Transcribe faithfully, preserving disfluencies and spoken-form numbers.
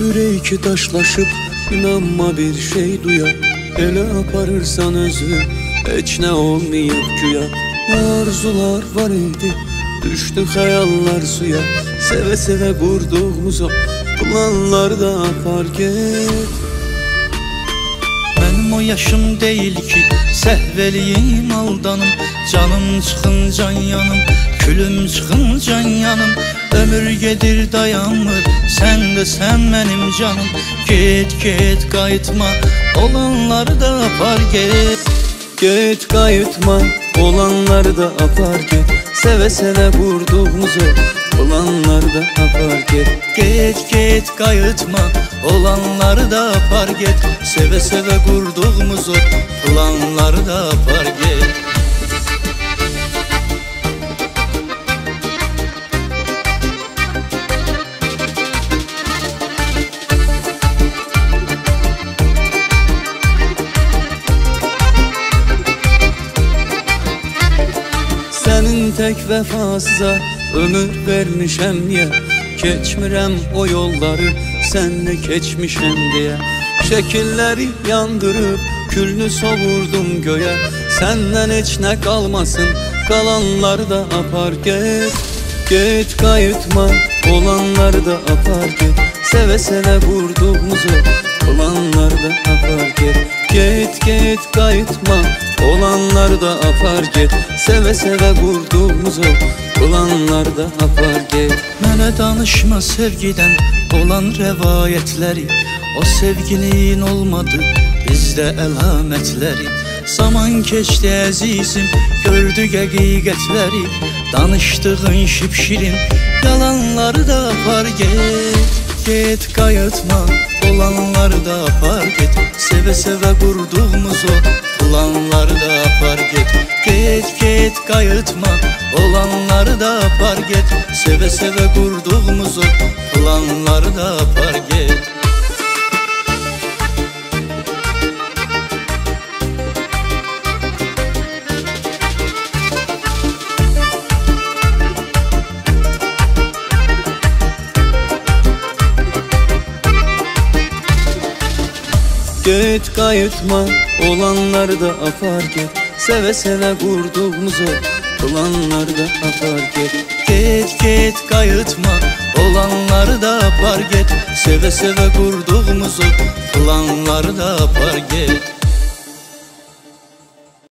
Üreyki daşlaşıp inanma bir şey duya. Elə aparırsan özü heç nə olmayıb güya. Nə arzular var idi, düşdü xəyallar suya. Sevə sevə qurduğumuz o planlarda apar get. Mənim o yaşım deyil ki, səhv eləyim aldanım. Canım çıxın can yanım, külüm çıxın can yanım. Ömür gedir dayanmır, sən də sən mənim canım. Get get qayıtma, olanları da apar get. Get qayıtma, olanları da apar get. Sevə sevə qurduğumuz o planları da apar get. Get get qayıtma, olanları da apar get. Sevə sevə qurduğumuz o planları da apar get. Sənin tək vəfasıza ömür vermişəm niyə? Keçmirəm o yolları sənlə keçmişəm deyə. Şəkilləri yandırıb külünü sovurdum göyə. Səndən heç nə qalmasın, qalanları da apar get. Get qayıtma, olanları da apar get. Sevə sevə qurduğumuz o planları da apar get. Get get qayıtma, olanları da apar get. Sevə sevə qurduğumuz o planları da apar get. Mənə danışma sevgidən olan rəvayətləri. O sevgilin olmadı bizdə əlamətləri. Zaman keçdi əzizim, gördük həqiqətləri. Danışdığın şipşirin yalanları da apar get. Get qayıtma, olanları da apar get. Sevə sevə qurduğumuz o planları da apar get. Get get qayıtma, olanları da apar get. Sevə sevə qurduğumuz o planları da apar get. Get qayıtma, olanları da apar get. Sevə sevə qurduğumuz o planları da apar get. Get get qayıtma, olanları da apar get. Sevə sevə qurduğumuz o planları da apar get.